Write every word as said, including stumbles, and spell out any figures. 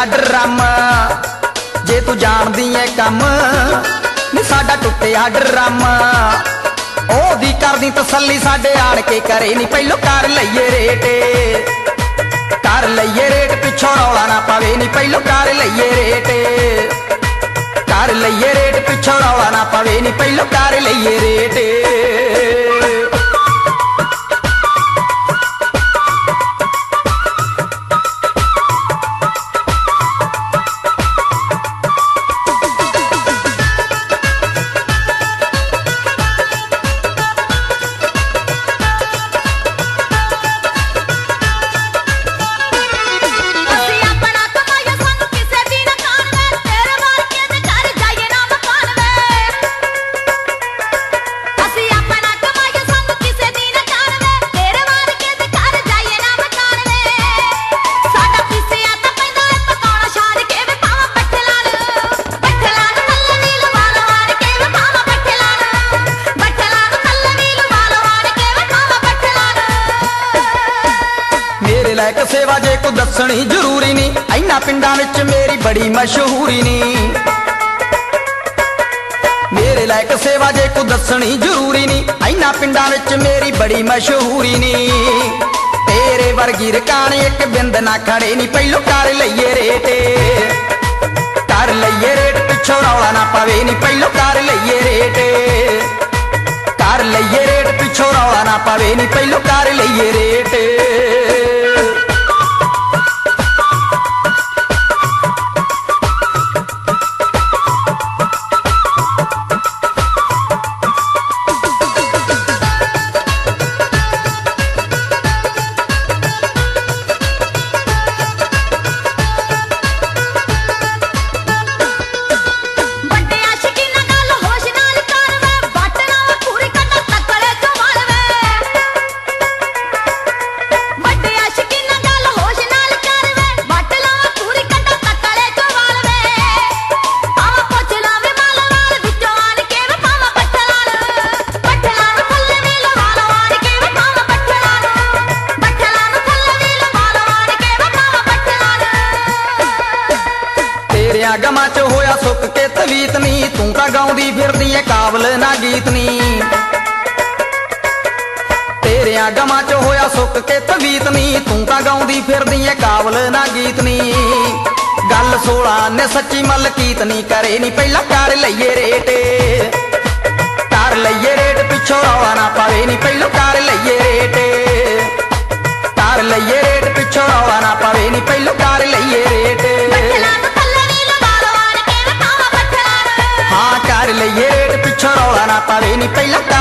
टुटिया drum जे तू जानदी है कम नी साडा टुटिया ड्रम ओदी करदी तसल्ली साडे आण के करे नी पहलो कर लईए रेट कर लईए रेट पिछों रौला ना पवे नी पहलो कर लईए रेट कर लईए रेट पिछों रौला ना पवे नी पहलो कर लईए रेट। लैक सेवा जे को दसनी जरूरी नी इन्हां पिंडां विच मेरी बड़ी मशहूरी नी मेरे लायक सेवा जे को दसनी जरूरी नी इन्हां पिंडां विच मेरी बड़ी मशहूरी नी तेरे वर्गी रकान एक बिंद ना खड़े नी पहलो कर लईए रेट कर लईए रेट पिछों रौला ना पवे नी पहलो कर लईए रेट कर लईए रेट पिछों रौला ना पवे नी पहलो कर लईए रेट। गमा च होया सुक के तवीत नी तू तां गाउंदी फिरदी है काबल ना गीत नी तेरिया गमा च होया सुक के तवीत नी तू तां गाउंदी फिरदी है काबल ना गीत नी गल सोला ने सच्ची मलकीत नी करे नी पहला कर लईए रेट कर लईए रेट पिछों रौला ना पवे नी पहलो कर लईए रेट कर लईए रेट पिछों रौला ना पवे नी पहलो कर लईए रेट हाँ कर लईए रेट पिछों रौला ना पवे नी पहला